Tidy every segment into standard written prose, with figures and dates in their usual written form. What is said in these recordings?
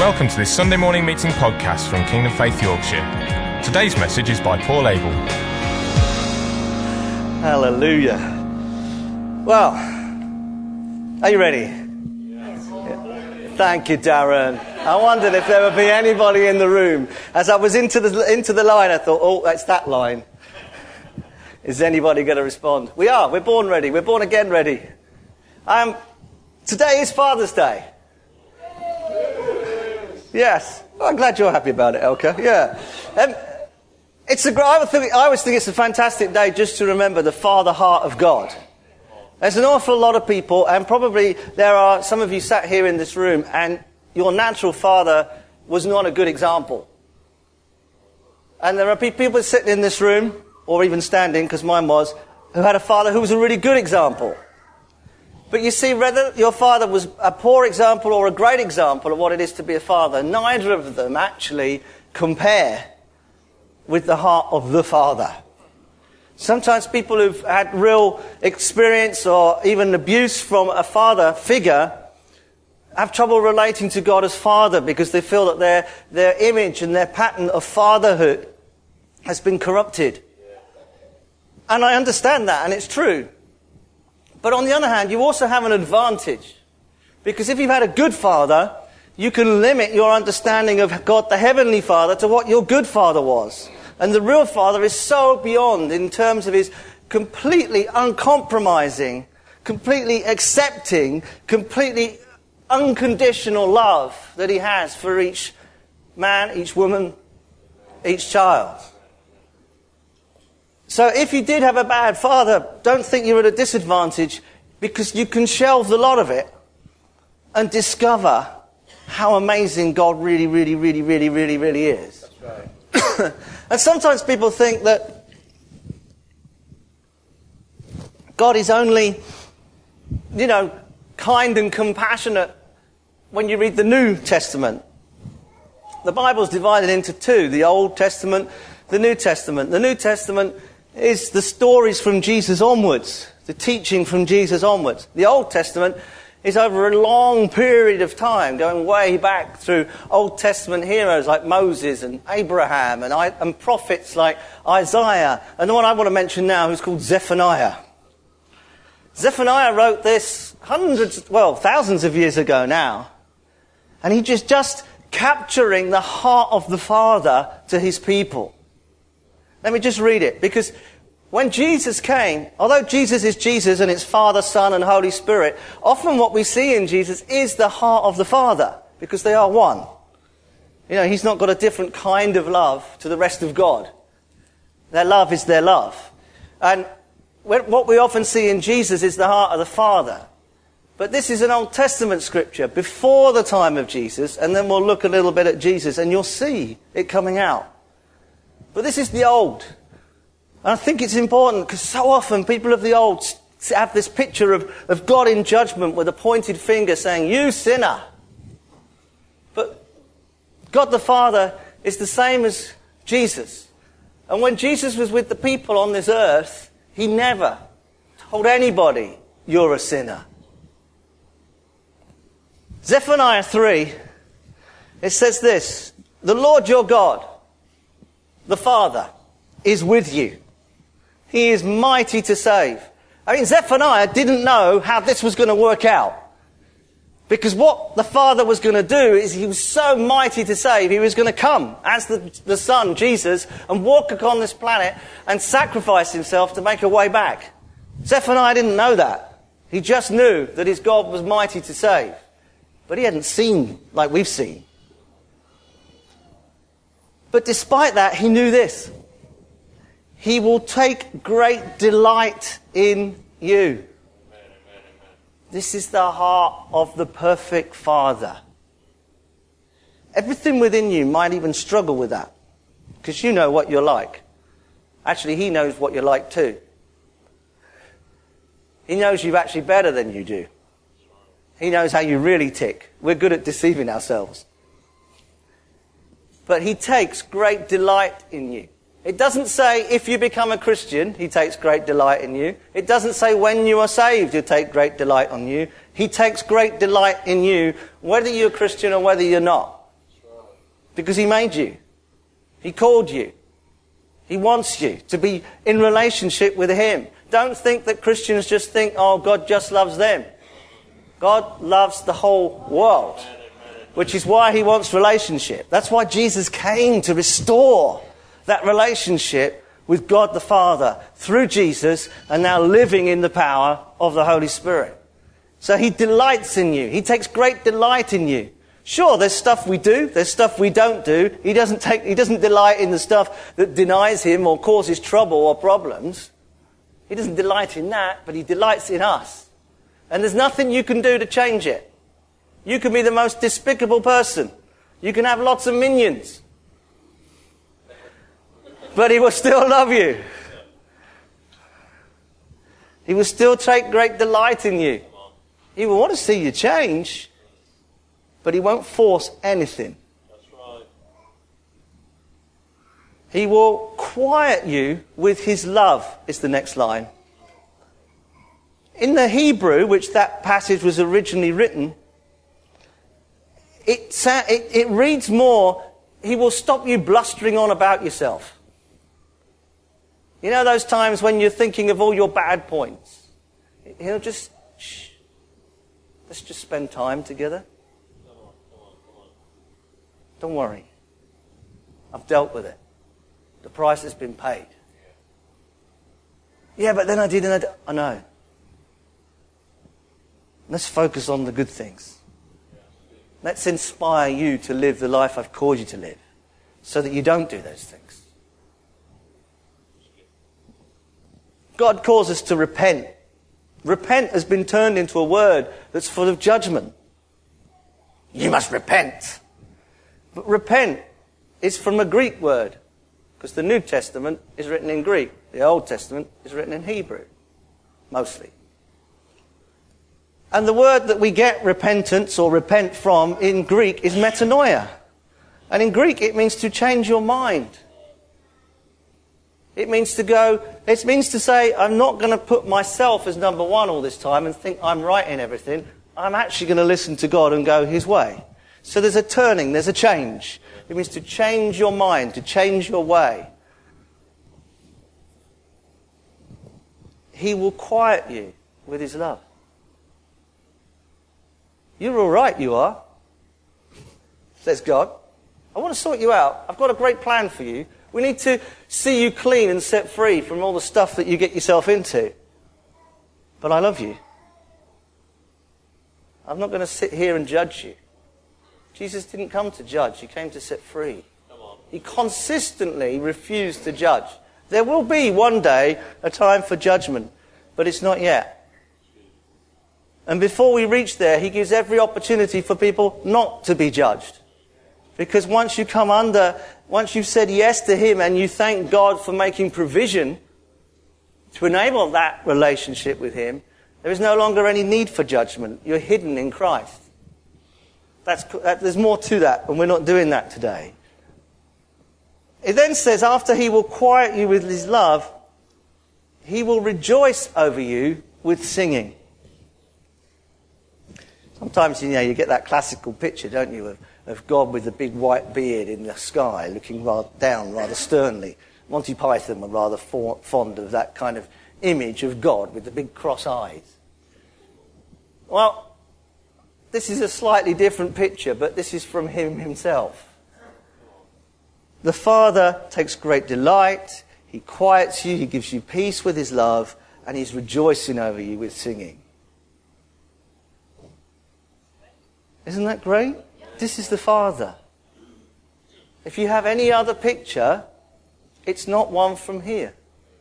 Welcome to this Sunday morning meeting podcast from Kingdom Faith Yorkshire. Today's message is by Paul Abel. Hallelujah. Well, are you ready? Yes. Thank you, Darren. I wondered if there would be anybody in the room. As I was into the line, I thought, oh, that's that line. Is anybody going to respond? We are. We're born ready. We're born again ready. Today is Father's Day. Yes. Well, I'm glad you're happy about it, Elka. Yeah. I always think it's a fantastic day just to remember the Father heart of God. There's an awful lot of people, and probably there are some of you sat here in this room, and your natural father was not a good example. And there are people sitting in this room, or even standing, because mine was, who had a father who was a really good example. But you see, whether your father was a poor example or a great example of what it is to be a father, neither of them actually compare with the heart of the Father. Sometimes people who've had real experience or even abuse from a father figure have trouble relating to God as Father because they feel that their image and their pattern of fatherhood has been corrupted. And I understand that, and it's true. But on the other hand, you also have an advantage. Because if you've had a good father, you can limit your understanding of God the Heavenly Father to what your good father was. And the real Father is so beyond in terms of his completely uncompromising, completely accepting, completely unconditional love that he has for each man, each woman, each child. So if you did have a bad father, don't think you're at a disadvantage, because you can shelve a lot of it and discover how amazing God really, really, really, really, really, really is. That's right. And sometimes people think that God is only, kind and compassionate when you read the New Testament. The Bible's divided into two, the Old Testament, the New Testament. The New Testament is the stories from Jesus onwards, the teaching from Jesus onwards. The Old Testament is over a long period of time, going way back through Old Testament heroes like Moses and Abraham and prophets like Isaiah. And the one I want to mention now is called Zephaniah. Zephaniah wrote this thousands of years ago now. And he just capturing the heart of the Father to his people. Let me just read it, because when Jesus came, although Jesus is Jesus and it's Father, Son and Holy Spirit, often what we see in Jesus is the heart of the Father, because they are one. He's not got a different kind of love to the rest of God. Their love is their love. And what we often see in Jesus is the heart of the Father. But this is an Old Testament scripture before the time of Jesus, and then we'll look a little bit at Jesus and you'll see it coming out. But this is the Old. And I think it's important because so often people of the Old have this picture of God in judgment with a pointed finger saying, "You sinner." But God the Father is the same as Jesus. And when Jesus was with the people on this earth, he never told anybody, "You're a sinner." Zephaniah 3, it says this: "The Lord your God, the Father, is with you. He is mighty to save." Zephaniah didn't know how this was going to work out. Because what the Father was going to do is he was so mighty to save, he was going to come as the Son, Jesus, and walk upon this planet and sacrifice himself to make a way back. Zephaniah didn't know that. He just knew that his God was mighty to save. But he hadn't seen like we've seen. But despite that, he knew this: he will take great delight in you. This is the heart of the perfect Father. Everything within you might even struggle with that, because you know what you're like. Actually, he knows what you're like too. He knows you actually better than you do. He knows how you really tick. We're good at deceiving ourselves. But he takes great delight in you. It doesn't say if you become a Christian, he takes great delight in you. It doesn't say when you are saved, he'll take great delight on you. He takes great delight in you, whether you're a Christian or whether you're not. because he made you. He called you. He wants you to be in relationship with him. Don't think that Christians just think, oh, God just loves them. God loves the whole world, which is why he wants relationship. That's why Jesus came, to restore that relationship with God the Father through Jesus, and now living in the power of the Holy Spirit. So he delights in you. He takes great delight in you. Sure, there's stuff we do, there's stuff we don't do. He doesn't delight in the stuff that denies him or causes trouble or problems. He doesn't delight in that, but he delights in us. And there's nothing you can do to change it. You can be the most despicable person. You can have lots of minions. But he will still love you. He will still take great delight in you. He will want to see you change, but he won't force anything. That's right. He will quiet you with his love, is the next line. In the Hebrew, which that passage was originally written, it reads more, he will stop you blustering on about yourself. You know those times when you're thinking of all your bad points? He'll just, shh, let's just spend time together. Come on. Don't worry. I've dealt with it. The price has been paid. Yeah, but then I did and I know. Let's focus on the good things. Let's inspire you to live the life I've called you to live, so that you don't do those things. God calls us to repent. Repent has been turned into a word that's full of judgment. You must repent. But repent is from a Greek word, because the New Testament is written in Greek. The Old Testament is written in Hebrew, mostly. And the word that we get repentance or repent from in Greek is metanoia. And in Greek it means to change your mind. It means to say, I'm not going to put myself as number one all this time and think I'm right in everything. I'm actually going to listen to God and go his way. So there's a turning, there's a change. It means to change your mind, to change your way. He will quiet you with his love. You're all right, you are, says God. I want to sort you out. I've got a great plan for you. We need to see you clean and set free from all the stuff that you get yourself into. But I love you. I'm not going to sit here and judge you. Jesus didn't come to judge. He came to set free. He consistently refused to judge. There will be one day a time for judgment, but it's not yet. And before we reach there, he gives every opportunity for people not to be judged. Because once you've said yes to him and you thank God for making provision to enable that relationship with him, there is no longer any need for judgment. You're hidden in Christ. There's more to that, and we're not doing that today. It then says, after he will quiet you with his love, he will rejoice over you with singing. Sometimes, you get that classical picture, don't you, of God with the big white beard in the sky, looking down rather sternly. Monty Python were rather fond of that kind of image of God with the big cross eyes. Well, this is a slightly different picture, but this is from him himself. The Father takes great delight, he quiets you, he gives you peace with his love, and he's rejoicing over you with singing. Isn't that great? This is the Father. If you have any other picture, it's not one from here.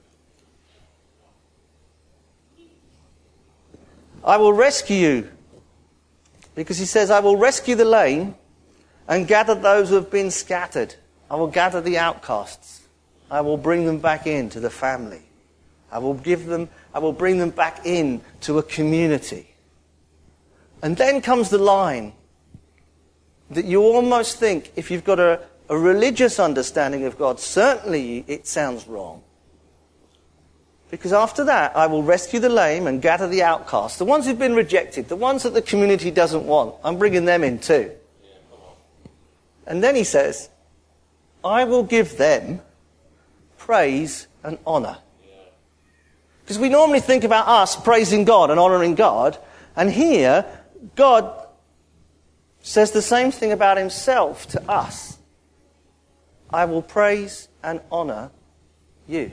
I will rescue you. Because he says, I will rescue the lame and gather those who have been scattered. I will gather the outcasts. I will bring them back into the family. I will bring them back in to a community. And then comes the line that you almost think, if you've got a religious understanding of God, certainly it sounds wrong. Because after that, I will rescue the lame and gather the outcasts, the ones who've been rejected, the ones that the community doesn't want. I'm bringing them in too. And then he says, I will give them praise and honour. Because we normally think about us praising God and honouring God. And here, God says the same thing about himself to us. I will praise and honour you.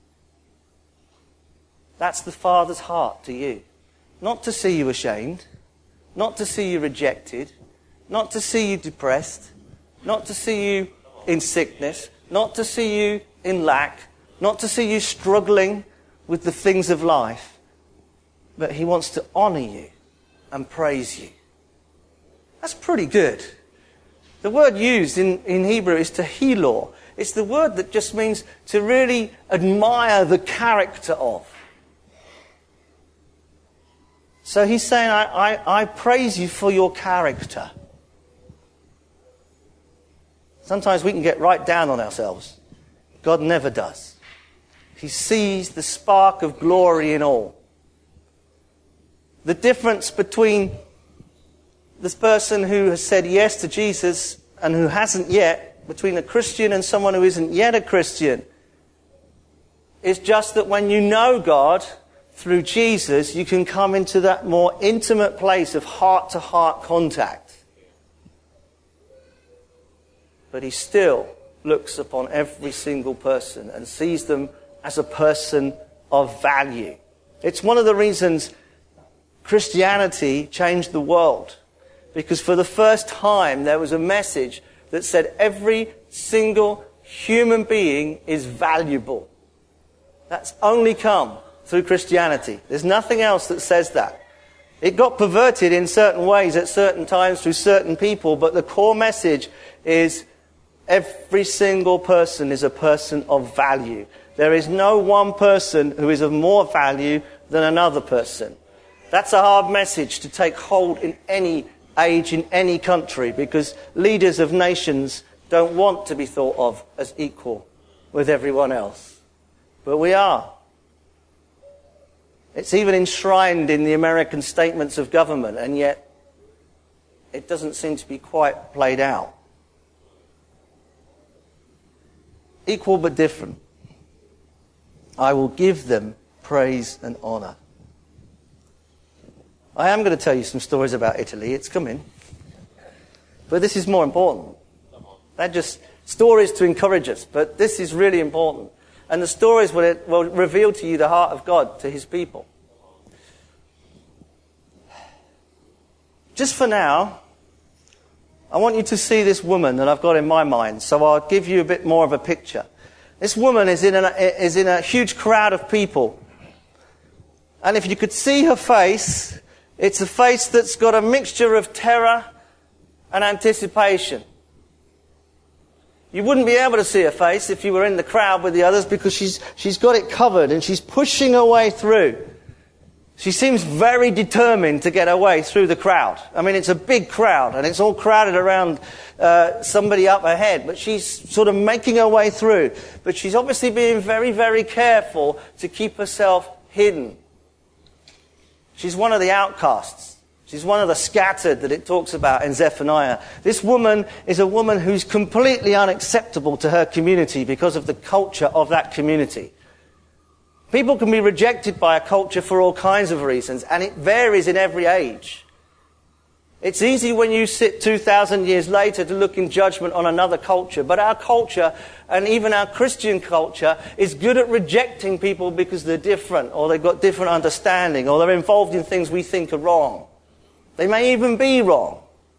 That's the Father's heart to you. Not to see you ashamed, not to see you rejected, not to see you depressed, not to see you in sickness, not to see you in lack, not to see you struggling with the things of life, but he wants to honour you and praise you. That's pretty good. The word used in Hebrew is tehillah. It's the word that just means to really admire the character of. So he's saying, I praise you for your character. Sometimes we can get right down on ourselves. God never does. He sees the spark of glory in all. The difference between this person who has said yes to Jesus and who hasn't yet, between a Christian and someone who isn't yet a Christian, is just that when you know God through Jesus, you can come into that more intimate place of heart-to-heart contact. But he still looks upon every single person and sees them as a person of value. It's one of the reasons Christianity changed the world. Because for the first time there was a message that said every single human being is valuable. That's only come through Christianity. There's nothing else that says that. It got perverted in certain ways at certain times through certain people, but the core message is every single person is a person of value. There is no one person who is of more value than another person. That's a hard message to take hold in any age, in any country, because leaders of nations don't want to be thought of as equal with everyone else. But we are. It's even enshrined in the American statements of government, and yet it doesn't seem to be quite played out. Equal but different. I will give them praise and honour. I am going to tell you some stories about Italy. It's coming. But this is more important. They're just stories to encourage us, but this is really important. And the stories will reveal to you the heart of God to his people. Just for now, I want you to see this woman that I've got in my mind, so I'll give you a bit more of a picture. This woman is in a huge crowd of people. And if you could see her face, it's a face that's got a mixture of terror and anticipation. You wouldn't be able to see her face if you were in the crowd with the others, because she's got it covered and she's pushing her way through. She seems very determined to get her way through the crowd. I mean, it's a big crowd and it's all crowded around somebody up ahead, but she's sort of making her way through. But she's obviously being very, very careful to keep herself hidden. She's one of the outcasts. She's one of the scattered that it talks about in Zephaniah. This woman is a woman who's completely unacceptable to her community because of the culture of that community. People can be rejected by a culture for all kinds of reasons, and it varies in every age. It's easy when you sit 2,000 years later to look in judgment on another culture, but our culture, and even our Christian culture, is good at rejecting people because they're different, or they've got different understanding, or they're involved in things we think are wrong. They may even be wrong.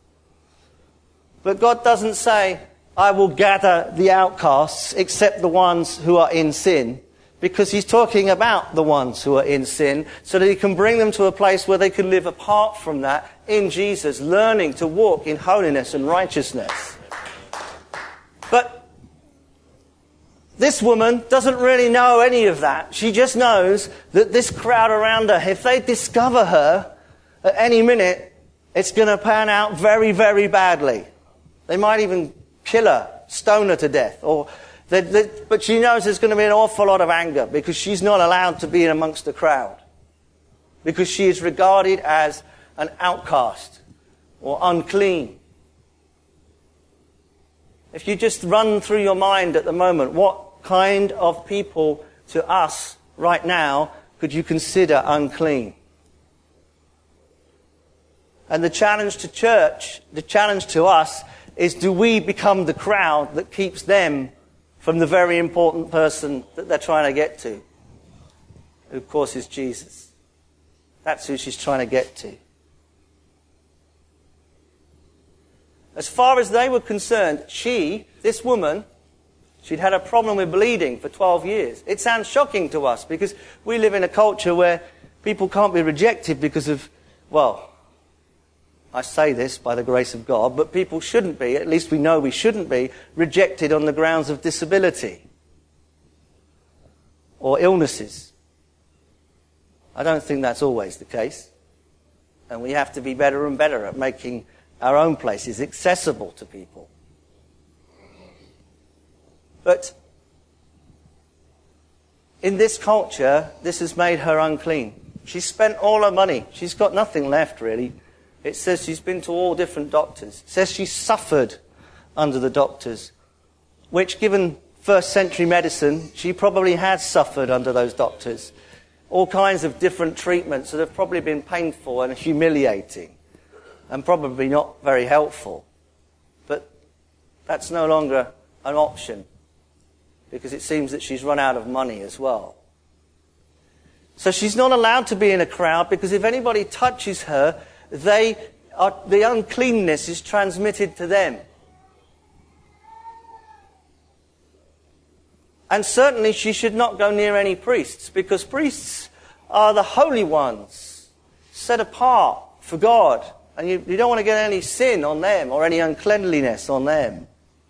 But God doesn't say, I will gather the outcasts except the ones who are in sin, because he's talking about the ones who are in sin, so that he can bring them to a place where they can live apart from that in Jesus, learning to walk in holiness and righteousness. But this woman doesn't really know any of that. She just knows that this crowd around her, if they discover her at any minute, it's going to pan out very, very badly. They might even kill her, stone her to death, but she knows there's going to be an awful lot of anger because she's not allowed to be in amongst the crowd, because she is regarded as an outcast or unclean. If you just run through your mind at the moment, what kind of people to us right now could you consider unclean? And the challenge to church, the challenge to us, is do we become the crowd that keeps them from the very important person that they're trying to get to? Who, of course, is Jesus. That's who she's trying to get to. As far as they were concerned, this woman, she'd had a problem with bleeding for 12 years. It sounds shocking to us because we live in a culture where people can't be rejected because of, well, I say this by the grace of God, but people shouldn't be, at least we know we shouldn't be, rejected on the grounds of disability or illnesses. I don't think that's always the case. And we have to be better and better at making our own places accessible to people. But in this culture, this has made her unclean. She's spent all her money. She's got nothing left, really. It says she's been to all different doctors. It says she suffered under the doctors, which, given first century medicine, she probably has suffered under those doctors. All kinds of different treatments that have probably been painful and humiliating and probably not very helpful. But that's no longer an option because it seems that she's run out of money as well. So she's not allowed to be in a crowd because if anybody touches her, the uncleanness is transmitted to them. And certainly she should not go near any priests because priests are the holy ones, set apart for God. And you don't want to get any sin on them or any uncleanliness on them.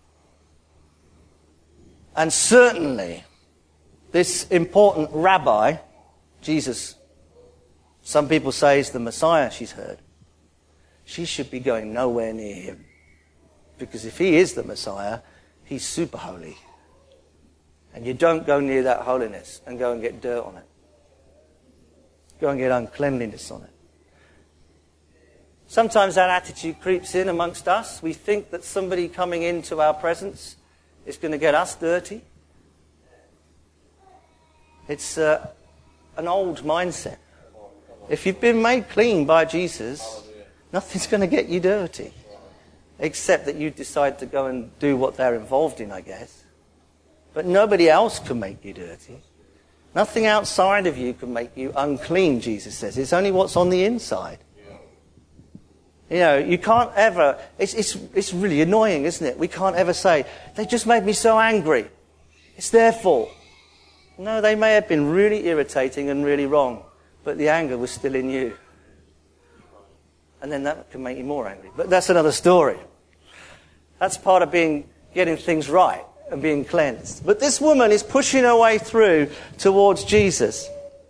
And certainly this important rabbi, Jesus, some people say is the Messiah she's heard, she should be going nowhere near him. Because if he is the Messiah, he's super holy. And you don't go near that holiness and go and get dirt on it. Go and get uncleanliness on it. Sometimes that attitude creeps in amongst us. We think that somebody coming into our presence is going to get us dirty. It's an old mindset. If you've been made clean by Jesus, nothing's going to get you dirty. Except that you decide to go and do what they're involved in, I guess. But nobody else can make you dirty. Nothing outside of you can make you unclean, Jesus says. It's only what's on the inside. You know, you can't ever... It's really annoying, isn't it? We can't ever say, they just made me so angry. It's their fault. No, they may have been really irritating and really wrong, but the anger was still in you. And then that can make you more angry. But that's another story. That's part of getting things right and being cleansed. But this woman is pushing her way through towards Jesus.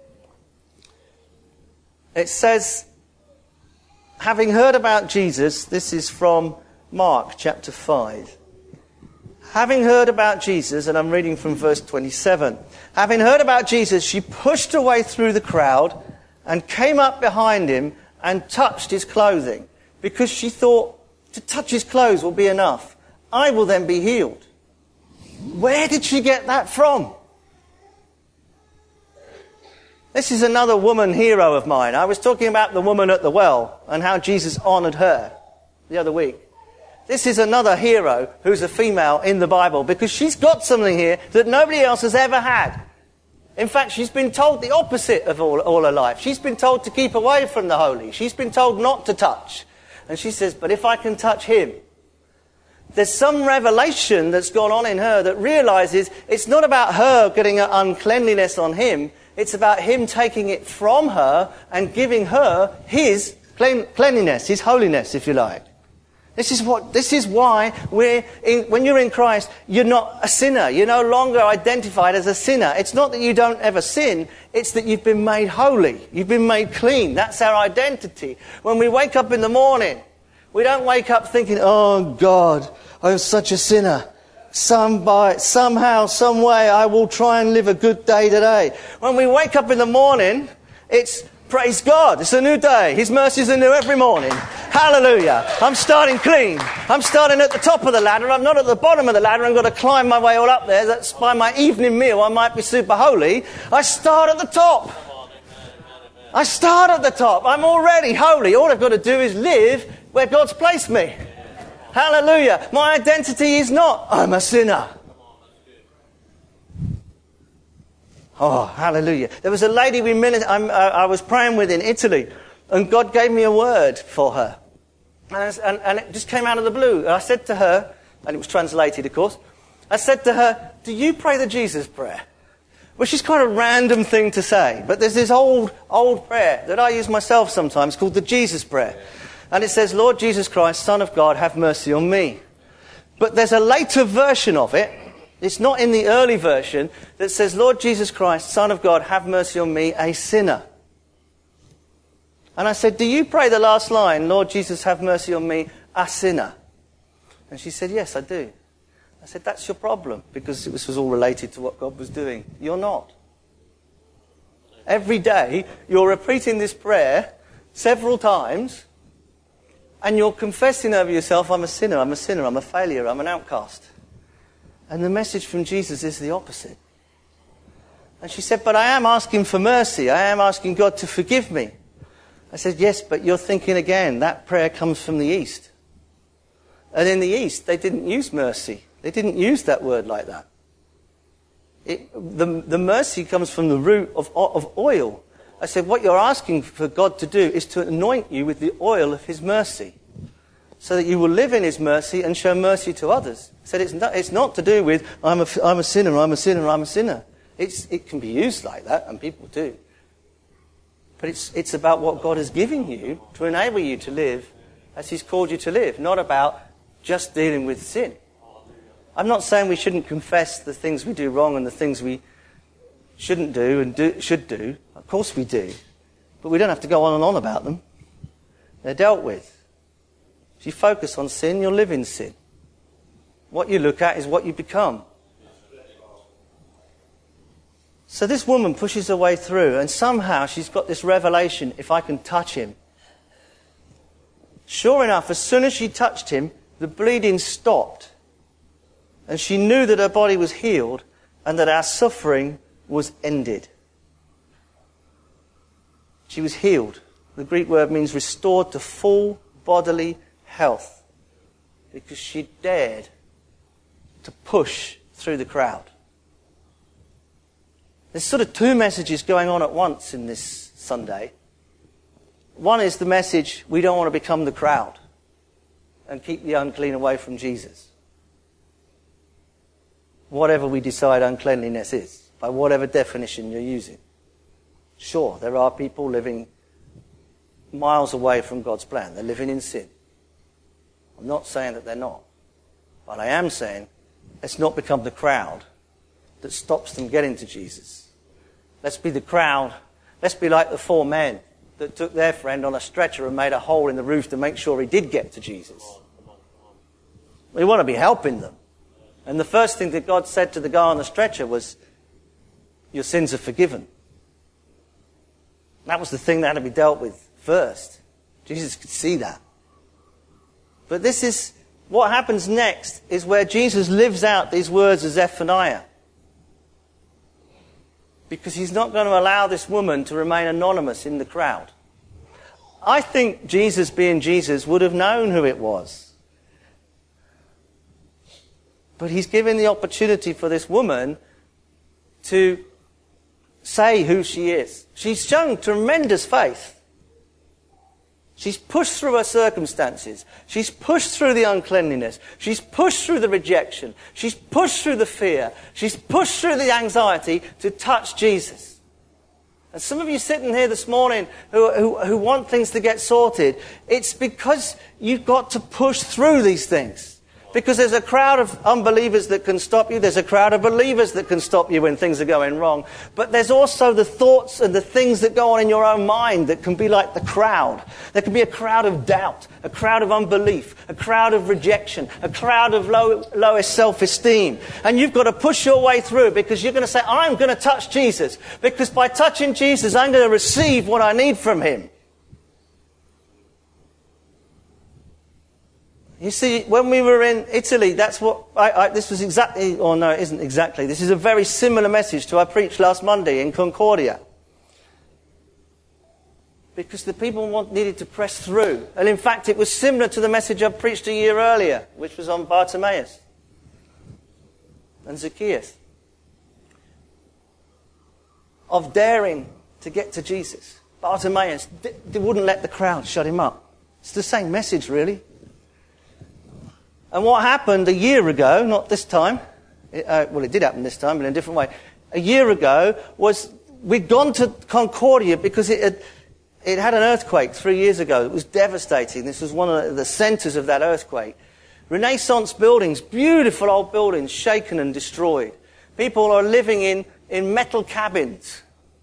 It says, having heard about Jesus, this is from Mark chapter 5. Having heard about Jesus, and I'm reading from verse 27. Having heard about Jesus, she pushed her way through the crowd and came up behind him and touched his clothing, because she thought, to touch his clothes will be enough. I will then be healed. Where did she get that from? This is another woman hero of mine. I was talking about the woman at the well and how Jesus honoured her the other week. This is another hero who's a female in the Bible, because she's got something here that nobody else has ever had. In fact, she's been told the opposite of all her life. She's been told to keep away from the holy. She's been told not to touch. And she says, but if I can touch him. There's some revelation that's gone on in her that realizes it's not about her getting an uncleanliness on him. It's about him taking it from her and giving her his cleanliness, his holiness, if you like. This is why when you're in Christ, you're not a sinner. You're no longer identified as a sinner. It's not that you don't ever sin. It's that you've been made holy. You've been made clean. That's our identity. When we wake up in the morning, we don't wake up thinking, oh God, I'm such a sinner. Somehow, some way, I will try and live a good day today. When we wake up in the morning, it's praise God. It's a new day. His mercies are new every morning. Hallelujah. I'm starting clean. I'm starting at the top of the ladder. I'm not at the bottom of the ladder. I'm going to climb my way all up there. That's by my evening meal. I might be super holy. I start at the top. I start at the top. I'm already holy. All I've got to do is live where God's placed me. Hallelujah. My identity is not, I'm a sinner. Oh, hallelujah. There was a lady I was praying with in Italy, and God gave me a word for her. And it just came out of the blue. And I said to her, and it was translated, of course, I said to her, do you pray the Jesus prayer? Which is quite a random thing to say. But there's this old prayer that I use myself sometimes called the Jesus prayer. And it says, Lord Jesus Christ, Son of God, have mercy on me. But there's a later version of it. It's not in the early version that says, Lord Jesus Christ, Son of God, have mercy on me, a sinner. And I said, do you pray the last line, Lord Jesus, have mercy on me, a sinner? And she said, yes, I do. I said, that's your problem, because this was all related to what God was doing. You're not. Every day, you're repeating this prayer several times, and you're confessing over yourself, I'm a sinner, I'm a failure, I'm an outcast. And the message from Jesus is the opposite. And she said, but I am asking for mercy. I am asking God to forgive me. I said, yes, but you're thinking again, that prayer comes from the East. And in the East, they didn't use mercy. They didn't use that word like that. The mercy comes from the root of oil. I said, what you're asking for God to do is to anoint you with the oil of his mercy, so that you will live in his mercy and show mercy to others. I said, it's not to do with, I'm a sinner, I'm a sinner, I'm a sinner. It can be used like that, and people do. But it's about what God has given you to enable you to live as he's called you to live, not about just dealing with sin. I'm not saying we shouldn't confess the things we do wrong and the things we shouldn't do and should do. Of course we do. But we don't have to go on and on about them. They're dealt with. If you focus on sin, you'll live in sin. What you look at is what you become. So this woman pushes her way through, and somehow she's got this revelation, if I can touch him. Sure enough, as soon as she touched him, the bleeding stopped. And she knew that her body was healed and that our suffering was ended. She was healed. The Greek word means restored to full bodily health, because she dared to push through the crowd. There's sort of two messages going on at once in this Sunday. One is the message, we don't want to become the crowd and keep the unclean away from Jesus. Whatever we decide uncleanliness is, by whatever definition you're using. Sure, there are people living miles away from God's plan. They're living in sin. I'm not saying that they're not. But I am saying, let's not become the crowd that stops them getting to Jesus. Let's be the crowd. Let's be like the 4 men that took their friend on a stretcher and made a hole in the roof to make sure he did get to Jesus. We want to be helping them. And the first thing that God said to the guy on the stretcher was, your sins are forgiven. That was the thing that had to be dealt with first. Jesus could see that. But this is, what happens next is where Jesus lives out these words of Zephaniah. Because he's not going to allow this woman to remain anonymous in the crowd. I think Jesus, being Jesus, would have known who it was. But he's given the opportunity for this woman to say who she is. She's shown tremendous faith. She's pushed through her circumstances. She's pushed through the uncleanliness. She's pushed through the rejection. She's pushed through the fear. She's pushed through the anxiety to touch Jesus. And some of you sitting here this morning who want things to get sorted, it's because you've got to push through these things. Because there's a crowd of unbelievers that can stop you. There's a crowd of believers that can stop you when things are going wrong. But there's also the thoughts and the things that go on in your own mind that can be like the crowd. There can be a crowd of doubt, a crowd of unbelief, a crowd of rejection, a crowd of lowest self-esteem. And you've got to push your way through, because you're going to say, I'm going to touch Jesus. Because by touching Jesus, I'm going to receive what I need from him. You see, when we were in Italy, that's what this was exactly, or no, it isn't exactly. This is a very similar message to I preached last Monday in Concordia. Because the people needed to press through. And in fact, it was similar to the message I preached a year earlier, which was on Bartimaeus and Zacchaeus. Of daring to get to Jesus. Bartimaeus wouldn't let the crowd shut him up. It's the same message, really. And what happened a year ago, not this time, it did happen this time, but in a different way. A year ago was we'd gone to Concordia because it had an earthquake 3 years ago. It was devastating. This was one of the centres of that earthquake. Renaissance buildings, beautiful old buildings, shaken and destroyed. People are living in metal cabins.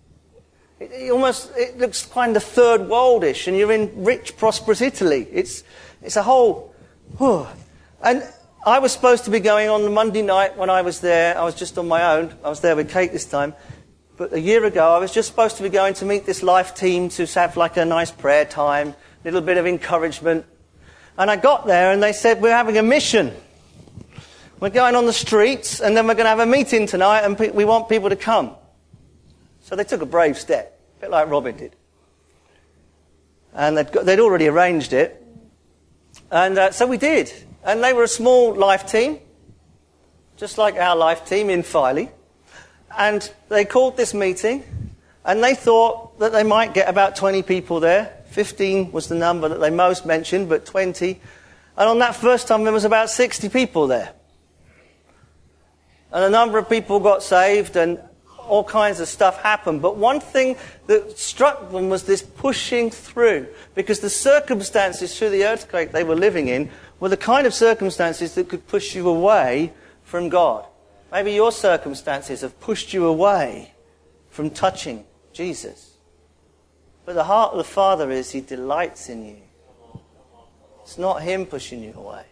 It looks kind of third worldish, and you're in rich, prosperous Italy. It's a whole... And I was supposed to be going on the Monday night when I was there. I was just on my own. I was there with Kate this time. But a year ago, I was just supposed to be going to meet this life team to have like a nice prayer time, a little bit of encouragement. And I got there and they said, we're having a mission. We're going on the streets and then we're going to have a meeting tonight and we want people to come. So they took a brave step, a bit like Robin did. And they'd already arranged it. And so we did. And they were a small life team, just like our life team in Filey. And they called this meeting, and they thought that they might get about 20 people there. 15 was the number that they most mentioned, but 20. And on that first time, there was about 60 people there. And a number of people got saved, and all kinds of stuff happened. But one thing that struck them was this pushing through, because the circumstances through the earthquake they were living in were the kind of circumstances that could push you away from God. Maybe your circumstances have pushed you away from touching Jesus. But the heart of the Father is He delights in you. It's not Him pushing you away.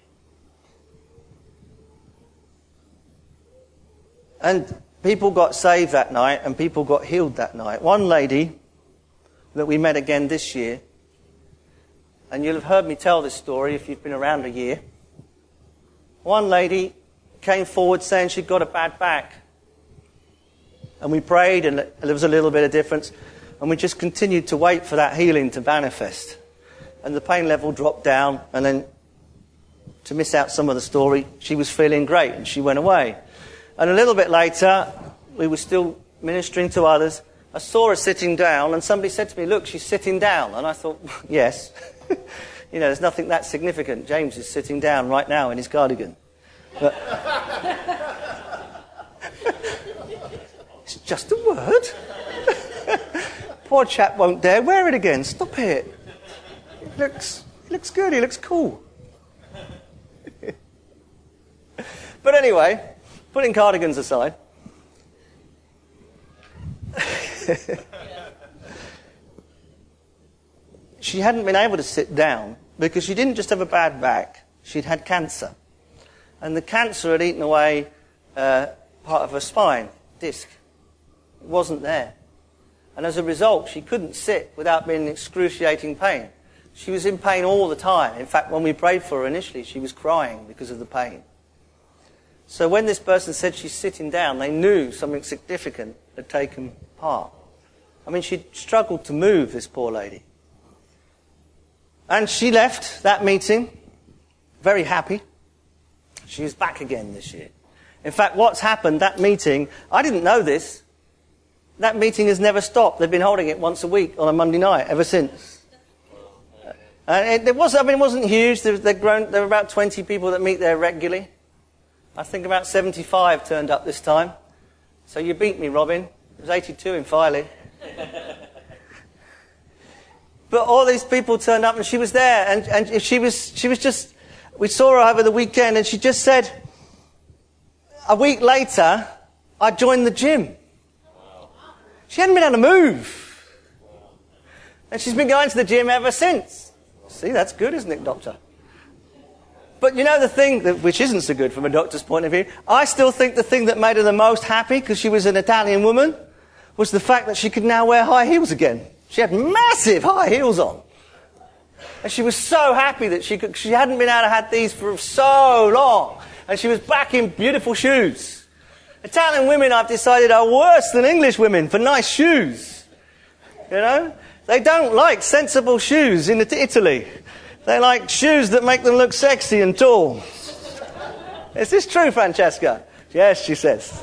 And people got saved that night and people got healed that night. One lady that we met again this year, and you'll have heard me tell this story if you've been around a year. One lady came forward saying she'd got a bad back. And we prayed and there was a little bit of difference. And we just continued to wait for that healing to manifest. And the pain level dropped down. And then, to miss out some of the story, she was feeling great and she went away. And a little bit later, we were still ministering to others. I saw her sitting down and somebody said to me, look, she's sitting down. And I thought, yes. There's nothing that significant. James is sitting down right now in his cardigan. But it's just a word. Poor chap won't dare wear it again. Stop it. He looks good. He looks cool. But anyway, putting cardigans aside. She hadn't been able to sit down because she didn't just have a bad back. She'd had cancer. And the cancer had eaten away part of her spine, disc. It wasn't there. And as a result, she couldn't sit without being in excruciating pain. She was in pain all the time. In fact, when we prayed for her initially, she was crying because of the pain. So when this person said she's sitting down, they knew something significant had taken part. I mean, she struggled to move, this poor lady. And she left that meeting very happy. She was back again this year. In fact, what's happened, that meeting, I didn't know this. That meeting has never stopped. They've been holding it once a week on a Monday night ever since. And it wasn't huge. There were about 20 people that meet there regularly. I think about 75 turned up this time. So you beat me, Robin. It was 82 in Filey. But all these people turned up and she was there. And she was just... We saw her over the weekend and she just said, a week later, I joined the gym. She hadn't been able to move. And she's been going to the gym ever since. See, that's good, isn't it, doctor? But you know the thing, which isn't so good from a doctor's point of view, I still think the thing that made her the most happy, because she was an Italian woman, was the fact that she could now wear high heels again. She had massive high heels on. And she was so happy that she hadn't been able to have these for so long. And she was back in beautiful shoes. Italian women, I've decided, are worse than English women for nice shoes. You know? They don't like sensible shoes in Italy. They like shoes that make them look sexy and tall. Is this true, Francesca? Yes, she says.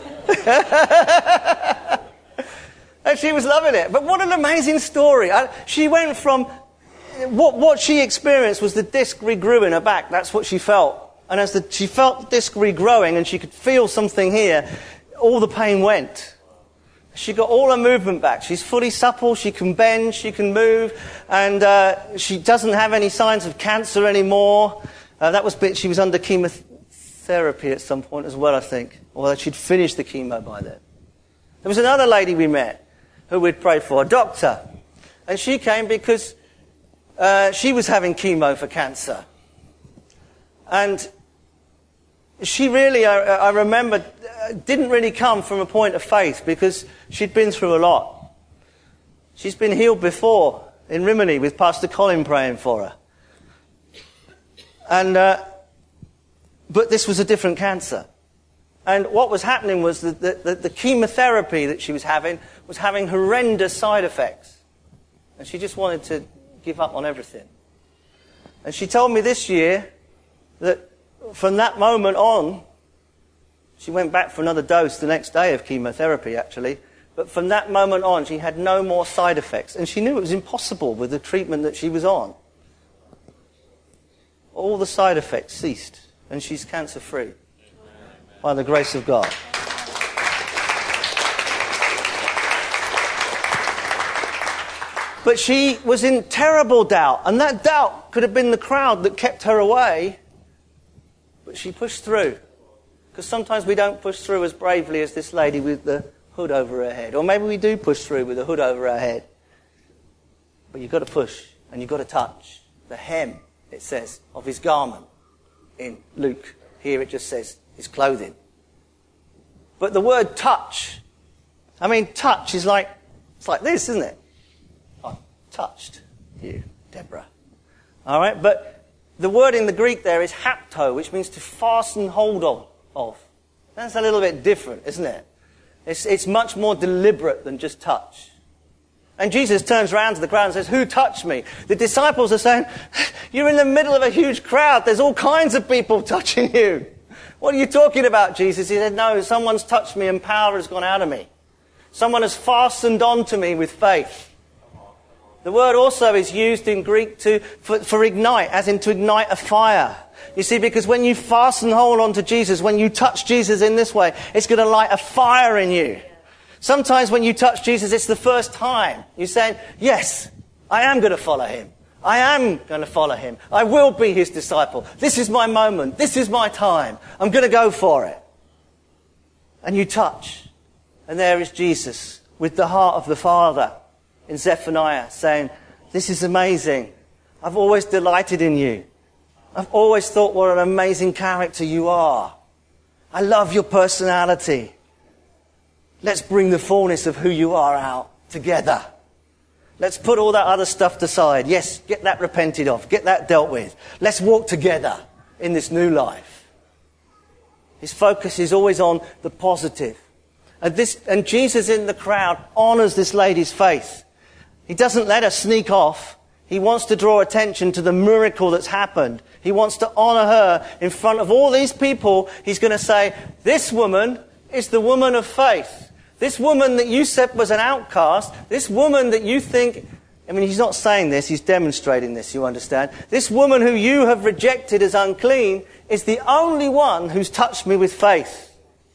And she was loving it. But what an amazing story. She went from... What she experienced was the disc regrew in her back. That's what she felt. And as she felt the disc regrowing and she could feel something here, all the pain went. She got all her movement back. She's fully supple. She can bend. She can move. And she doesn't have any signs of cancer anymore. She was under chemotherapy at some point as well, I think. Although she'd finished the chemo by then. There was another lady we met who we'd prayed for, a doctor. And she came because she was having chemo for cancer. And she really, I remember, didn't really come from a point of faith because she'd been through a lot. She's been healed before in Rimini with Pastor Colin praying for her. And but this was a different cancer. And what was happening was that the chemotherapy that she was having horrendous side effects. And she just wanted to give up on everything. And she told me this year that from that moment on, she went back for another dose the next day of chemotherapy, actually. But from that moment on, she had no more side effects. And she knew it was impossible with the treatment that she was on. All the side effects ceased. And she's cancer-free. By the grace of God. But she was in terrible doubt. And that doubt could have been the crowd that kept her away. But she pushed through. Because sometimes we don't push through as bravely as this lady with the hood over her head. Or maybe we do push through with the hood over our head. But you've got to push. And you've got to touch the hem, it says, of his garment. In Luke, here it just says his clothing. But the word touch, touch is like, it's like this, isn't it? I touched you, Deborah. All right, but the word in the Greek there is hapto, which means to fasten hold of. That's a little bit different, isn't it? It's much more deliberate than just touch. And Jesus turns around to the crowd and says, "Who touched me?" The disciples are saying, "You're in the middle of a huge crowd. There's all kinds of people touching you. What are you talking about, Jesus?" He said, "No, someone's touched me and power has gone out of me. Someone has fastened onto me with faith." The word also is used in Greek for ignite, as in to ignite a fire. You see, because when you fasten hold onto Jesus, when you touch Jesus in this way, it's going to light a fire in you. Sometimes when you touch Jesus, it's the first time. You're saying, "Yes, I am going to follow him. I am going to follow him. I will be his disciple. This is my moment. This is my time. I'm going to go for it." And you touch. And there is Jesus with the heart of the Father in Zephaniah saying, "This is amazing. I've always delighted in you. I've always thought what an amazing character you are. I love your personality. Let's bring the fullness of who you are out together. Let's put all that other stuff aside. Yes, get that repented of. Get that dealt with. Let's walk together in this new life." His focus is always on the positive. And Jesus in the crowd honours this lady's faith. He doesn't let her sneak off. He wants to draw attention to the miracle that's happened. He wants to honour her in front of all these people. He's going to say, "This woman is the woman of faith. This woman that you said was an outcast, this woman that you think," he's not saying this, he's demonstrating this, you understand. "This woman who you have rejected as unclean is the only one who's touched me with faith."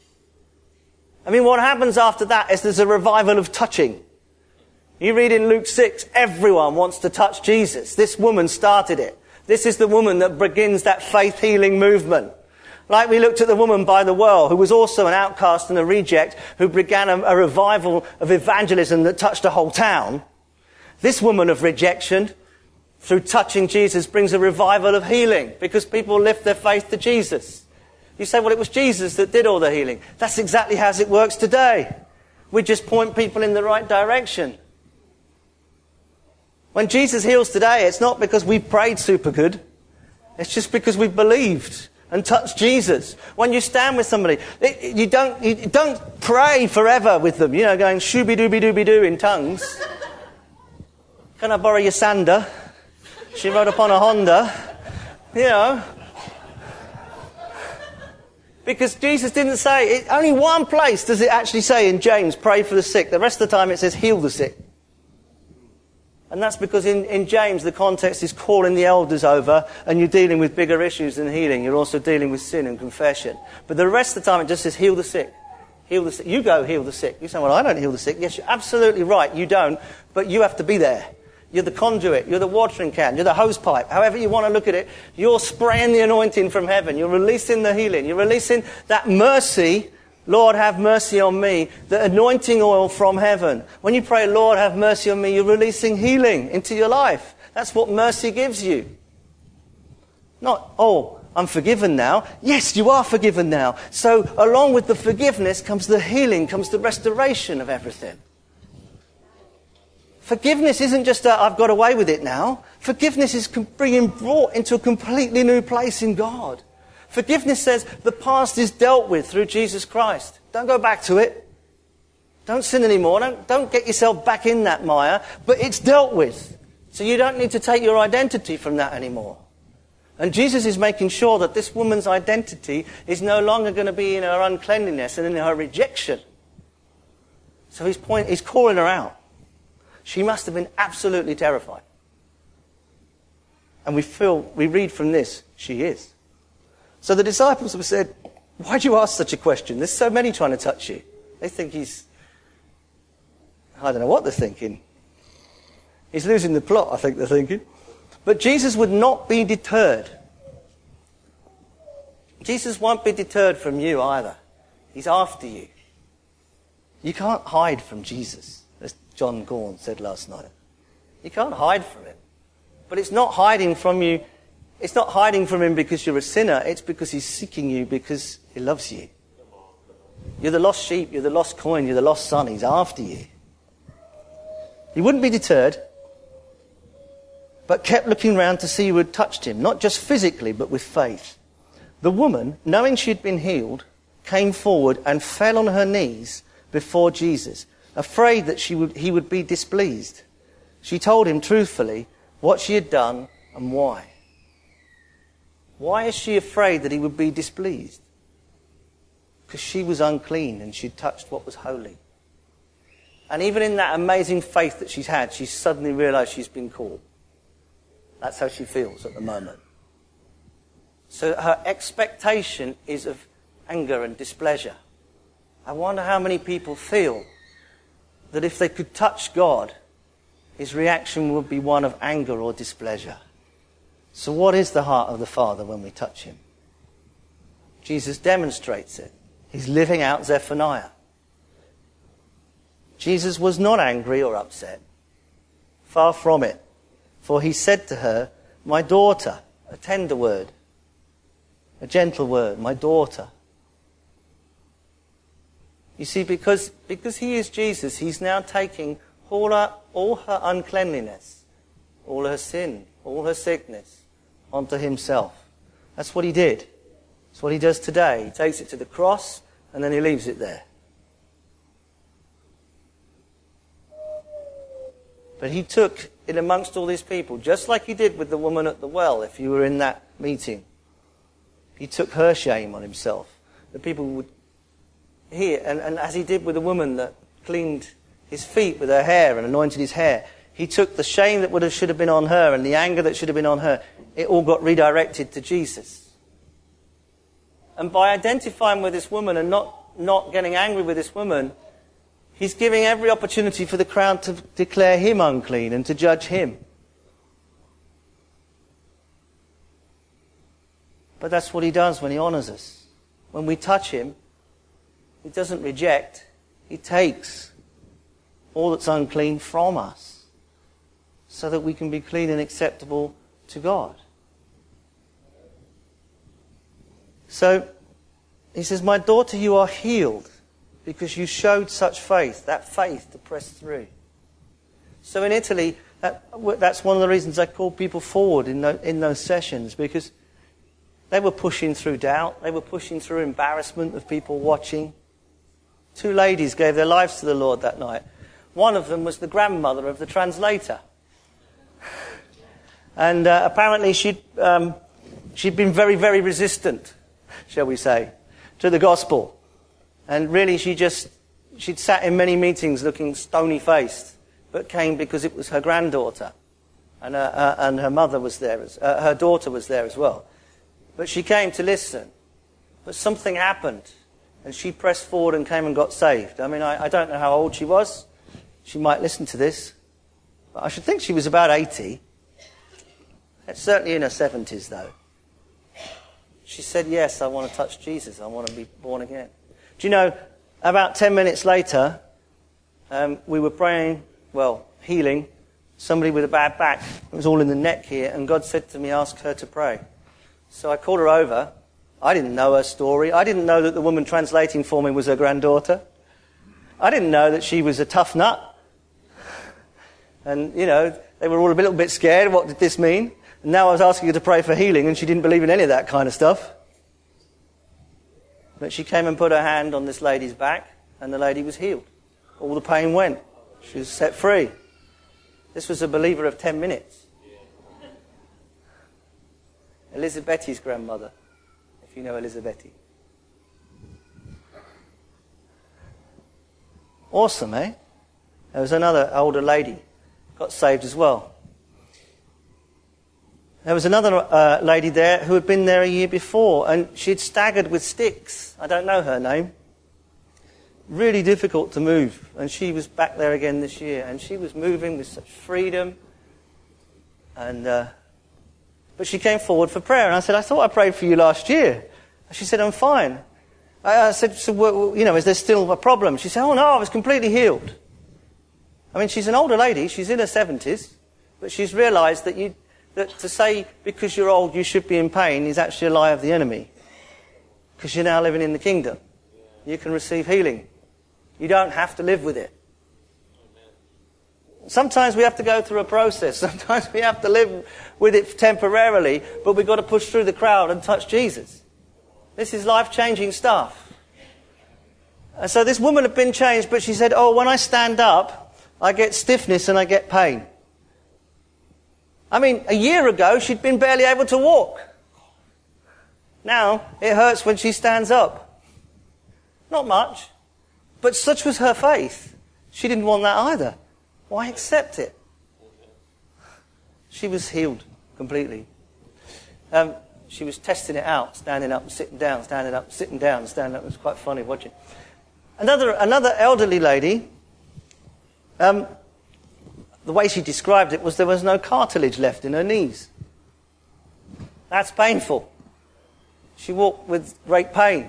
What happens after that is there's a revival of touching. You read in Luke 6, everyone wants to touch Jesus. This woman started it. This is the woman that begins that faith healing movement. Like we looked at the woman by the well, who was also an outcast and a reject, who began a revival of evangelism that touched a whole town. This woman of rejection, through touching Jesus, brings a revival of healing, because people lift their faith to Jesus. You say, "Well, it was Jesus that did all the healing." That's exactly how it works today. We just point people in the right direction. When Jesus heals today, it's not because we've prayed super good. It's just because we've believed and touched Jesus. When you stand with somebody, you don't pray forever with them, going shooby-dooby-dooby-doo in tongues. Can I borrow your sander? She rode upon a Honda. Because Jesus didn't say, only one place does it actually say in James, pray for the sick. The rest of the time it says, heal the sick. And that's because in James, the context is calling the elders over, and you're dealing with bigger issues than healing. You're also dealing with sin and confession. But the rest of the time, it just says, heal the sick. Heal the sick. You go heal the sick. You say, well, I don't heal the sick. Yes, you're absolutely right. You don't. But you have to be there. You're the conduit. You're the watering can. You're the hose pipe. However you want to look at it, you're spraying the anointing from heaven. You're releasing the healing. You're releasing that mercy. Lord, have mercy on me. The anointing oil from heaven. When you pray, Lord, have mercy on me, you're releasing healing into your life. That's what mercy gives you. Not, I'm forgiven now. Yes, you are forgiven now. So along with the forgiveness comes the healing, comes the restoration of everything. Forgiveness isn't just I've got away with it now. Forgiveness is being brought into a completely new place in God. Forgiveness says the past is dealt with through Jesus Christ. Don't go back to it. Don't sin anymore. Don't get yourself back in that mire. But it's dealt with. So you don't need to take your identity from that anymore. And Jesus is making sure that this woman's identity is no longer going to be in her uncleanliness and in her rejection. So he's calling her out. She must have been absolutely terrified. And we read from this, she is. So the disciples have said, why do you ask such a question? There's so many trying to touch you. They think I don't know what they're thinking. He's losing the plot, I think they're thinking. But Jesus would not be deterred. Jesus won't be deterred from you either. He's after you. You can't hide from Jesus, as John Gorn said last night. You can't hide from him. But it's not hiding from you. It's not hiding from him because you're a sinner. It's because he's seeking you because he loves you. You're the lost sheep. You're the lost coin. You're the lost son. He's after you. He wouldn't be deterred, but kept looking round to see who had touched him, not just physically, but with faith. The woman, knowing she had been healed, came forward and fell on her knees before Jesus, afraid that he would be displeased. She told him truthfully what she had done and why. Why is she afraid that he would be displeased? Because she was unclean and she'd touched what was holy. And even in that amazing faith that she's had, she suddenly realised she's been caught. That's how she feels at the moment. So her expectation is of anger and displeasure. I wonder how many people feel that if they could touch God, his reaction would be one of anger or displeasure. So what is the heart of the Father when we touch him? Jesus demonstrates it. He's living out Zephaniah. Jesus was not angry or upset. Far from it. For he said to her, my daughter, a tender word, a gentle word, my daughter. You see, because he is Jesus, he's now taking all her uncleanliness, all her sin, all her sickness, onto himself. That's what he did. That's what he does today. He takes it to the cross and then he leaves it there. But he took it amongst all these people, just like he did with the woman at the well, if you were in that meeting. He took her shame on himself. The people would hear, and as he did with the woman that cleaned his feet with her hair and anointed his hair, he took the shame that should have been on her and the anger that should have been on her. It all got redirected to Jesus. And by identifying with this woman and not getting angry with this woman, he's giving every opportunity for the crowd to declare him unclean and to judge him. But that's what he does when he honours us. When we touch him, he doesn't reject. He takes all that's unclean from us so that we can be clean and acceptable to God. So he says, my daughter, you are healed because you showed such faith, that faith to press through. So in Italy, That's one of the reasons I call people forward in those sessions, because they were pushing through doubt. They were pushing through embarrassment of people watching. 2 ladies gave their lives to the Lord that night. One of them was the grandmother of the translator. And apparently she'd been very, very resistant, shall we say, to the gospel. And really she'd sat in many meetings looking stony-faced, but came because it was her granddaughter. And her mother was there, her daughter was there as well. But she came to listen. But something happened, and she pressed forward and came and got saved. I mean, I don't know how old she was. She might listen to this. But I should think she was about 80. Certainly in her 70s, though. She said, yes, I want to touch Jesus. I want to be born again. Do you know, about 10 minutes later, we were praying, healing, somebody with a bad back. It was all in the neck here, and God said to me, ask her to pray. So I called her over. I didn't know her story. I didn't know that the woman translating for me was her granddaughter. I didn't know that she was a tough nut. And, you know, they were all a little bit scared. What did this mean? And now I was asking her to pray for healing, and she didn't believe in any of that kind of stuff. But she came and put her hand on this lady's back, and the lady was healed. All the pain went. She was set free. This was a believer of 10 minutes. Elizabethi's grandmother, if you know Elizabeth. Awesome, eh? There was another older lady got saved as well. There was another lady there who had been there a year before, and she'd staggered with sticks. I don't know her name. Really difficult to move. And she was back there again this year, and she was moving with such freedom. And but she came forward for prayer, and I said, I thought I prayed for you last year. And she said, I'm fine. I said, so, you know, is there still a problem? She said, oh no, I was completely healed. I mean, she's an older lady, she's in her 70s, but she's realised that to say because you're old you should be in pain is actually a lie of the enemy. Because you're now living in the kingdom. You can receive healing. You don't have to live with it. Sometimes we have to go through a process. Sometimes we have to live with it temporarily, but we've got to push through the crowd and touch Jesus. This is life-changing stuff. And so this woman had been changed, but she said, oh, when I stand up, I get stiffness and I get pain. I mean, a year ago, she'd been barely able to walk. Now, it hurts when she stands up. Not much, but such was her faith. She didn't want that either. Why accept it? She was healed completely. She was testing it out, standing up, sitting down, standing up, sitting down, standing up. It was quite funny watching. Another elderly lady, the way she described it was there was no cartilage left in her knees. That's painful. She walked with great pain.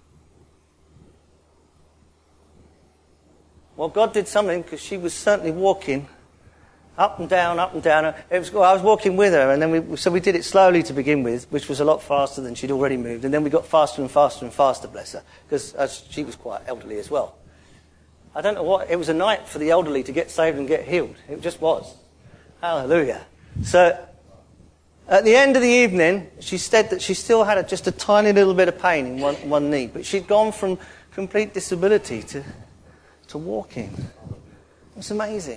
Well, God did something because she was certainly walking up and down, up and down. I was walking with her, and then we did it slowly to begin with, which was a lot faster than she'd already moved. And then we got faster and faster and faster, bless her, because she was quite elderly as well. I don't know what, it was a night for the elderly to get saved and get healed. It just was. Hallelujah. So, at the end of the evening, she said that she still had just a tiny little bit of pain in one knee, but she'd gone from complete disability to walking. It's amazing.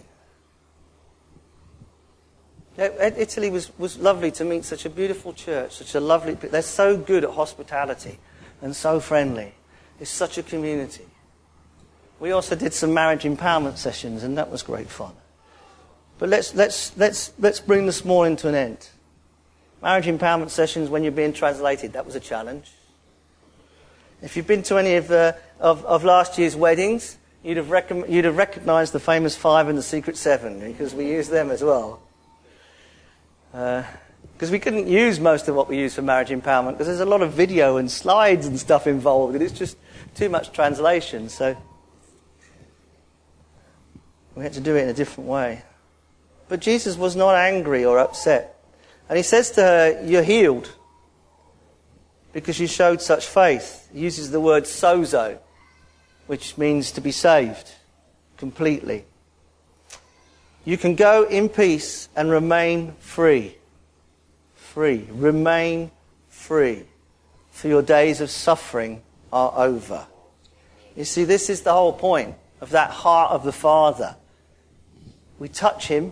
Italy was lovely to meet such a beautiful church, such a lovely... They're so good at hospitality and so friendly. It's such a community. We also did some marriage empowerment sessions, and that was great fun. But let's bring this morning to an end. Marriage empowerment sessions when you're being translated, that was a challenge. If you've been to any of last year's weddings, you'd have recognised the famous 5 and the secret 7, because we used them as well. Because we couldn't use most of what we use for marriage empowerment, because there's a lot of video and slides and stuff involved, and it's just too much translation, so we had to do it in a different way. But Jesus was not angry or upset. And he says to her, you're healed because you showed such faith. He uses the word sozo, which means to be saved completely. You can go in peace and remain free. Free. Remain free. For your days of suffering are over. You see, this is the whole point of that heart of the Father. We touch him.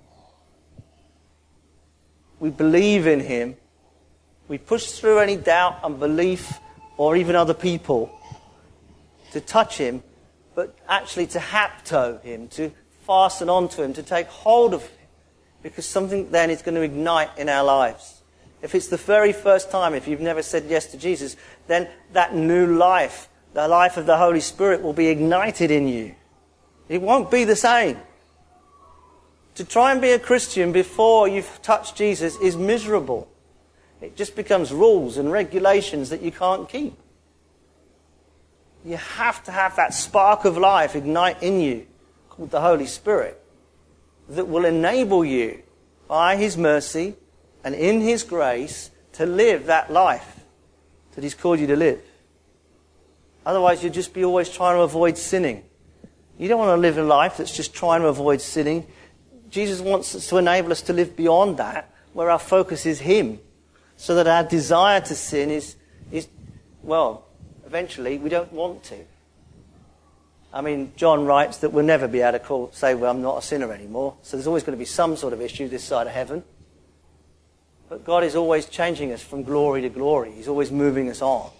We believe in him. We push through any doubt, unbelief, or even other people to touch him, but actually to hapto him, to fasten onto him, to take hold of him, because something then is going to ignite in our lives. If it's the very first time, if you've never said yes to Jesus, then that new life, the life of the Holy Spirit, will be ignited in you. It won't be the same. To try and be a Christian before you've touched Jesus is miserable. It just becomes rules and regulations that you can't keep. You have to have that spark of life ignite in you, called the Holy Spirit, that will enable you, by his mercy and in his grace, to live that life that he's called you to live. Otherwise, you'll just be always trying to avoid sinning. You don't want to live a life that's just trying to avoid sinning. Jesus wants us to enable us to live beyond that, where our focus is him, so that our desire to sin is eventually we don't want to. I mean, John writes that we'll never be able to say, well, I'm not a sinner anymore. So there's always going to be some sort of issue this side of heaven. But God is always changing us from glory to glory. He's always moving us on.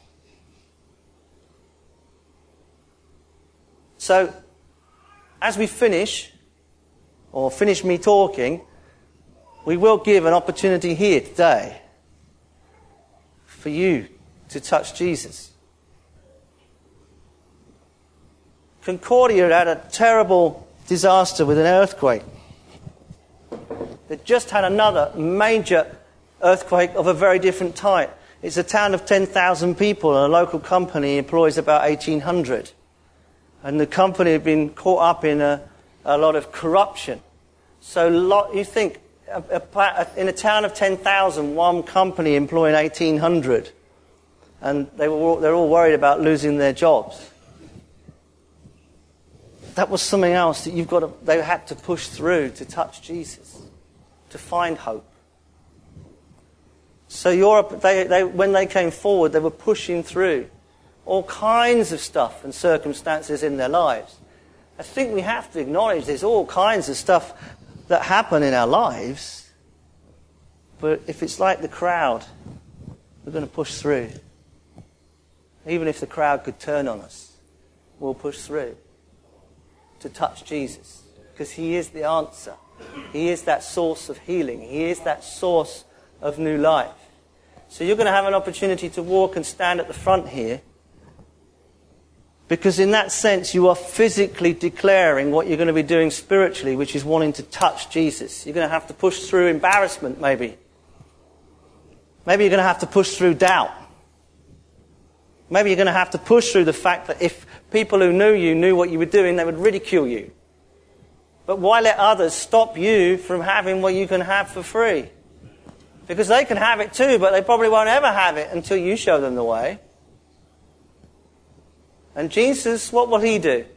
So, as we finish me talking, we will give an opportunity here today for you to touch Jesus. Concordia had a terrible disaster with an earthquake. They just had another major earthquake of a very different type. It's a town of 10,000 people, and a local company employs about 1,800. And the company had been caught up in a lot of corruption. So you think, in a town of 10,000, one company employing 1,800, and they're all worried about losing their jobs. That was something else that they had to push through to touch Jesus, to find hope. So when they came forward, they were pushing through all kinds of stuff and circumstances in their lives. I think we have to acknowledge there's all kinds of stuff that happen in our lives, but if it's like the crowd, we're going to push through. Even if the crowd could turn on us, we'll push through to touch Jesus, because he is the answer. He is that source of healing. He is that source of new life. So you're going to have an opportunity to walk and stand at the front here, because in that sense you are physically declaring what you're going to be doing spiritually, which is wanting to touch Jesus. You're going to have to push through embarrassment, maybe. Maybe you're going to have to push through doubt. Maybe you're going to have to push through the fact that if people who knew you knew what you were doing, they would ridicule you. But why let others stop you from having what you can have for free? Because they can have it too, but they probably won't ever have it until you show them the way. And Jesus, what will he do?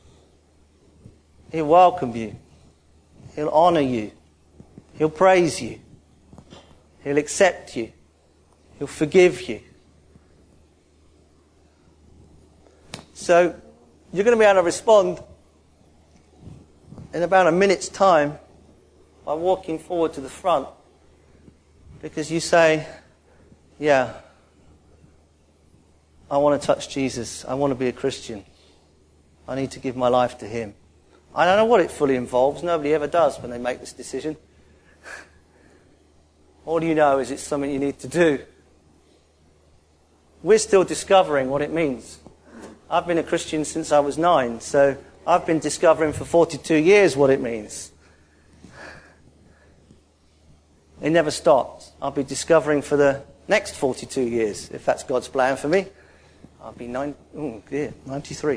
He'll welcome you. He'll honor you. He'll praise you. He'll accept you. He'll forgive you. So, you're going to be able to respond in about a minute's time by walking forward to the front, because you say, yeah, I want to touch Jesus. I want to be a Christian. I need to give my life to him. I don't know what it fully involves. Nobody ever does when they make this decision. All you know is it's something you need to do. We're still discovering what it means. I've been a Christian since I was 9, so I've been discovering for 42 years what it means. It never stops. I'll be discovering for the next 42 years, if that's God's plan for me. I'll be 93.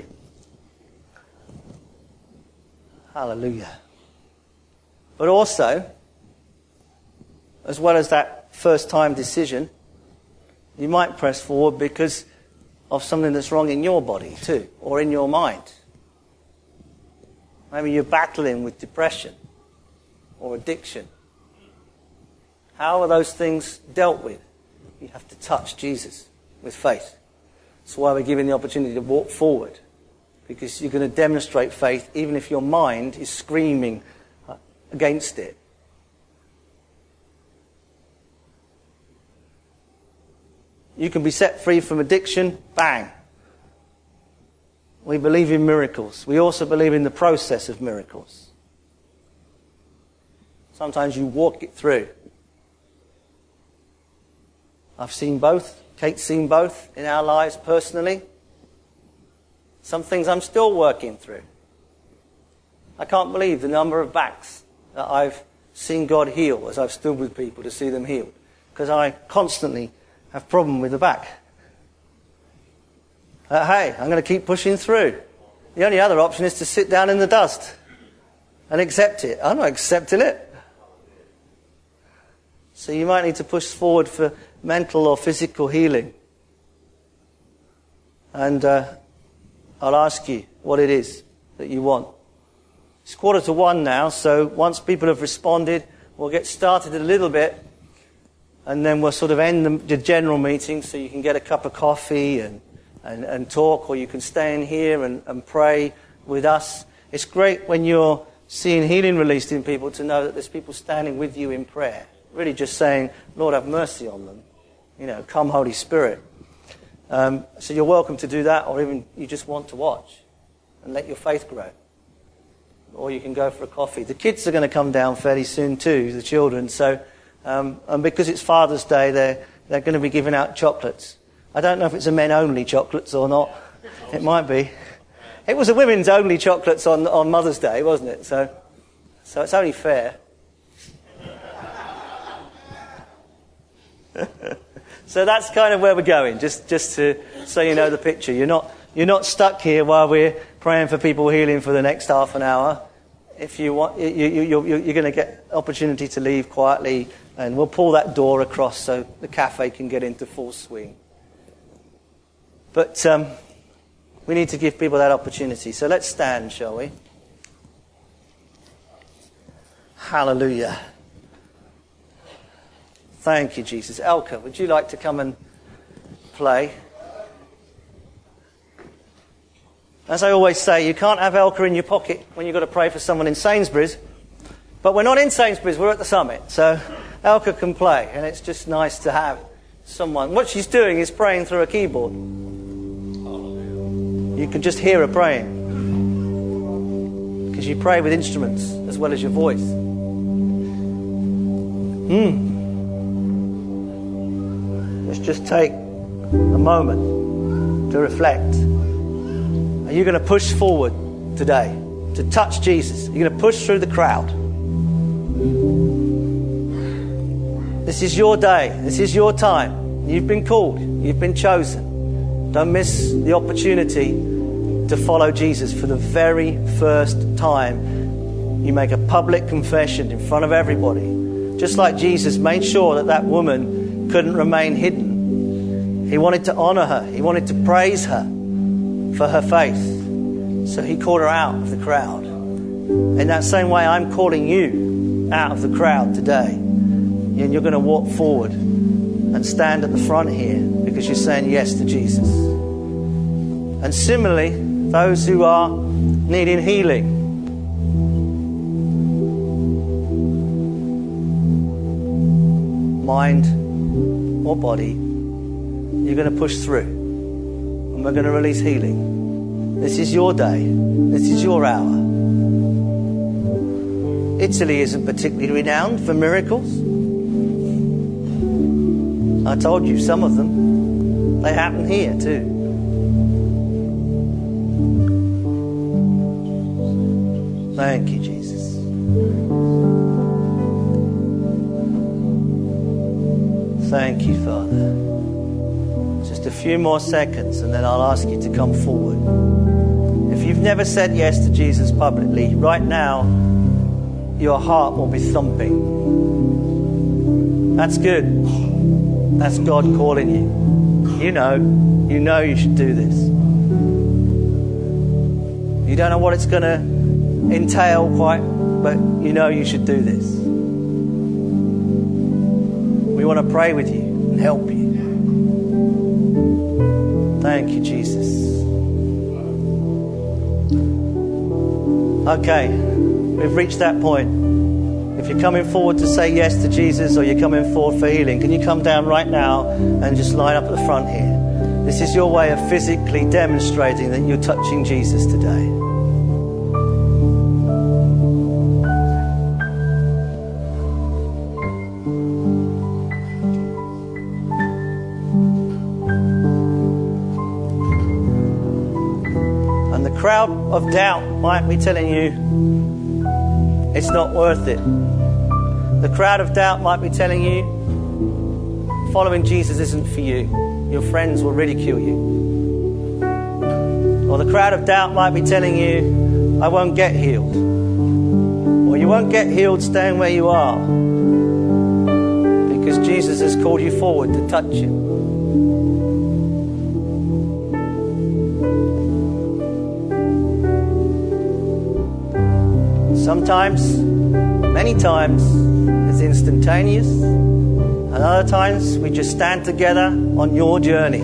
Hallelujah. But also, as well as that first-time decision, you might press forward because of something that's wrong in your body too, or in your mind. Maybe you're battling with depression. or addiction. How are those things dealt with? You have to touch Jesus with faith. That's why we're given the opportunity to walk forward, because you're going to demonstrate faith even if your mind is screaming against it. You can be set free from addiction, bang. We believe in miracles. We also believe in the process of miracles. Sometimes you walk it through. I've seen both. Kate's seen both in our lives personally. Some things I'm still working through. I can't believe the number of backs that I've seen God heal as I've stood with people to see them healed. Because I constantly have a problem with the back. Hey, I'm going to keep pushing through. The only other option is to sit down in the dust and accept it. I'm not accepting it. So you might need to push forward for mental or physical healing. And I'll ask you what it is that you want. It's 1:45 now, so once people have responded, we'll get started a little bit, and then we'll sort of end the general meeting so you can get a cup of coffee and talk, or you can stay in here and pray with us. It's great when you're seeing healing released in people to know that there's people standing with you in prayer. Really just saying, Lord, have mercy on them. You know, come Holy Spirit. So you're welcome to do that, or even you just want to watch and let your faith grow. Or you can go for a coffee. The kids are going to come down fairly soon too, the children. So, and because it's Father's Day, they're going to be giving out chocolates. I don't know if it's a men-only chocolates or not. It might be. It was a women's-only chocolates on Mother's Day, wasn't it? So it's only fair. So that's kind of where we're going, just to so you know the picture. You're not stuck here while we're praying for people healing for the next half an hour. If you want, you're going to get opportunity to leave quietly, and we'll pull that door across so the cafe can get into full swing. But we need to give people that opportunity. So let's stand, shall we? Hallelujah. Thank you, Jesus. Elka, would you like to come and play? As I always say, you can't have Elka in your pocket when you've got to pray for someone in Sainsbury's. But we're not in Sainsbury's, we're at the summit. So Elka can play, and it's just nice to have someone. What she's doing is praying through a keyboard. You can just hear her praying. Because you pray with instruments as well as your voice. Let's just take a moment to reflect. Are you going to push forward today to touch Jesus? You're going to push through the crowd. This is your day. This is your time. You've been called. You've been chosen. Don't miss the opportunity to follow Jesus for the very first time. You make a public confession in front of everybody. Just like Jesus made sure that woman couldn't remain hidden. He wanted to honor her. He wanted to praise her for her faith. So he called her out of the crowd. In that same way, I'm calling you out of the crowd today. And you're going to walk forward and stand at the front here because you're saying yes to Jesus. And similarly, those who are needing healing, mind or body, you're going to push through. And we're going to release healing. This is your day. This is your hour. Italy isn't particularly renowned for miracles. I told you some of them. They happen here too. Thank you, Jesus. Thank you, Father. Just a few more seconds and then I'll ask you to come forward. If you've never said yes to Jesus publicly, right now, your heart will be thumping. That's good. That's God calling you. You know you should do this. You don't know what it's going to entail quite but you know you should do this. We want to pray with you and help you. Thank you, Jesus. Okay, we've reached that point. If you're coming forward to say yes to Jesus, or you're coming forward for healing, can you come down right now and just line up at the front here? This is your way of physically demonstrating that you're touching Jesus today. And the crowd of doubt might be telling you it's not worth it. The crowd of doubt might be telling you following Jesus isn't for you. Your friends will ridicule you. Or the crowd of doubt might be telling you, I won't get healed. Or you won't get healed staying where you are, because Jesus has called you forward to touch him. Sometimes, many times, it's instantaneous. And other times, we just stand together on your journey.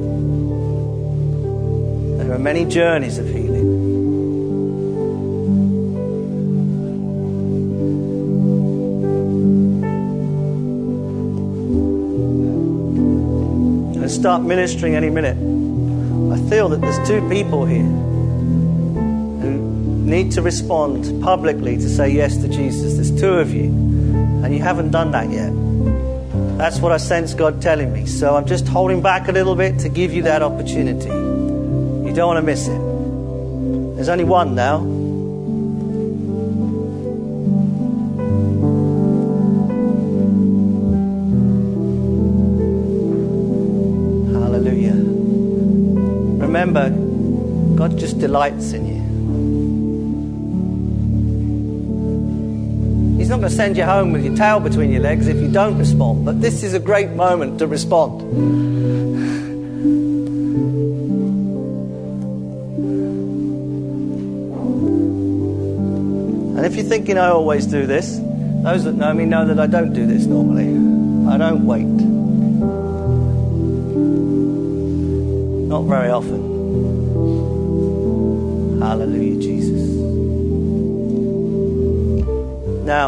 There are many journeys of healing. I'm going to start ministering any minute. I feel that there's two people here who need to respond publicly to say yes to Jesus. There's two of you, and you haven't done that yet. That's what I sense God telling me. So I'm just holding back a little bit to give you that opportunity. You don't want to miss it. There's only one now. Hallelujah. Remember, God just delights in you. He's not going to send you home with your tail between your legs if you don't respond. But this is a great moment to respond. And if you're thinking I always do this, those that know me know that I don't do this normally. I don't wait. Not very often. Hallelujah, Jesus. Now,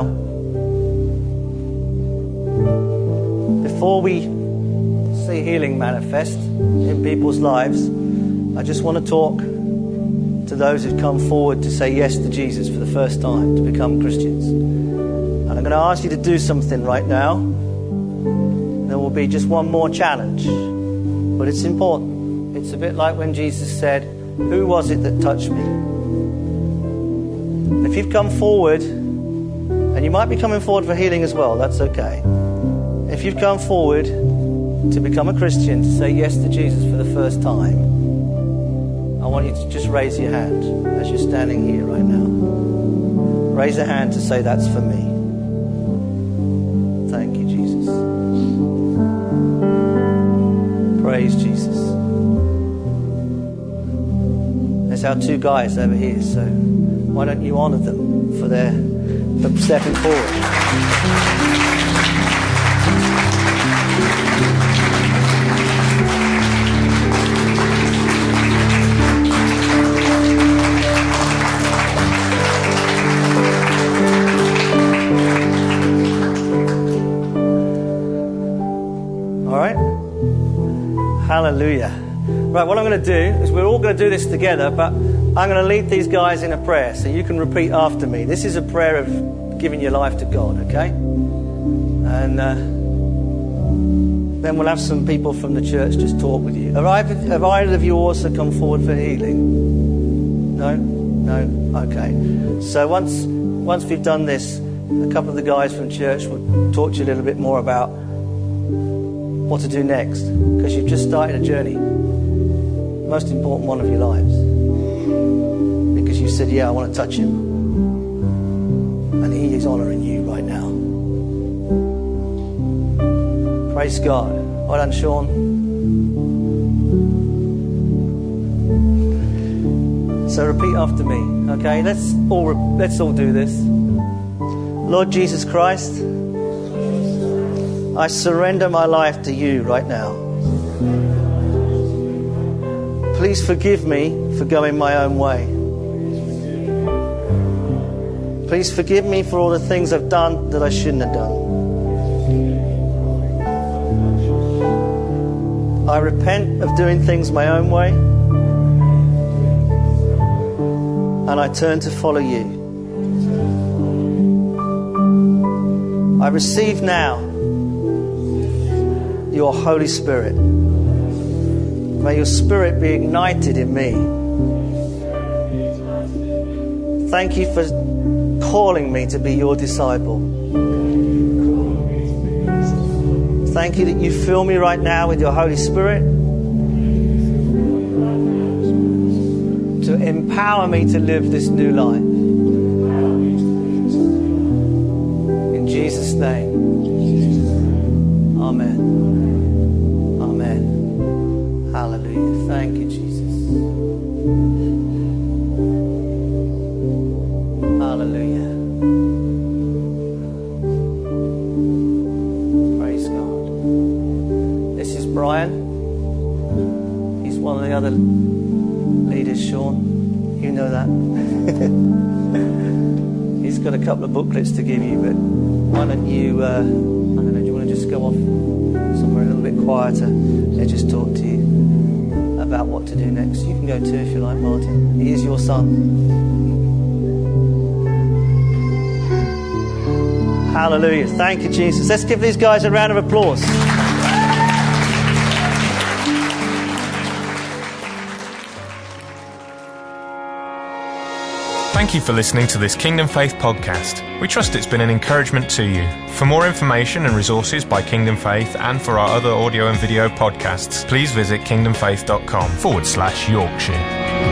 before we see healing manifest in people's lives, I just want to talk to those who've come forward to say yes to Jesus for the first time, to become Christians. And I'm going to ask you to do something right now. There will be just one more challenge, but it's important. It's a bit like when Jesus said, "Who was it that touched me?" If you've come forward, and you might be coming forward for healing as well, that's okay. If you've come forward to become a Christian, to say yes to Jesus for the first time, I want you to just raise your hand as you're standing here right now. Raise a hand to say, that's for me. Thank you, Jesus. Praise Jesus. There's our two guys over here, so why don't you honour them for stepping forward. All right? Hallelujah. Right, what I'm going to do is we're all going to do this together, but I'm going to lead these guys in a prayer so you can repeat after me. This is a prayer of giving your life to God, okay? And then we'll have some people from the church just talk with you. Have either of you also come forward for healing? No? No? Okay. So once we've done this, a couple of the guys from church will talk to you a little bit more about what to do next, because you've just started a journey, the most important one of your lives, because you said, yeah, I want to touch him, and he is honouring you right now. Praise God. Well done, Sean. So repeat after me, okay? Let's all do this. Lord Jesus Christ, I surrender my life to you right now. Please forgive me for going my own way. Please forgive me for all the things I've done that I shouldn't have done. I repent of doing things my own way, and I turn to follow you. I receive now your Holy Spirit. May your Spirit be ignited in me. Thank you for calling me to be your disciple. Thank you that you fill me right now with your Holy Spirit to empower me to live this new life. In Jesus' name. Amen. Amen. Hallelujah. Thank you, Jesus. Hallelujah. Praise God. This is Brian. He's one of the other leaders, Sean. You know that. He's got a couple of booklets to give you, but why don't you, I don't know, do you want to just go off somewhere a little bit quieter and just talk to you about what to do next? You can go too if you like, Martin. He is your son. Hallelujah. Thank you, Jesus. Let's give these guys a round of applause. Thank you for listening to this Kingdom Faith podcast. We trust it's been an encouragement to you. For more information and resources by Kingdom Faith and for our other audio and video podcasts, please visit kingdomfaith.com/Yorkshire.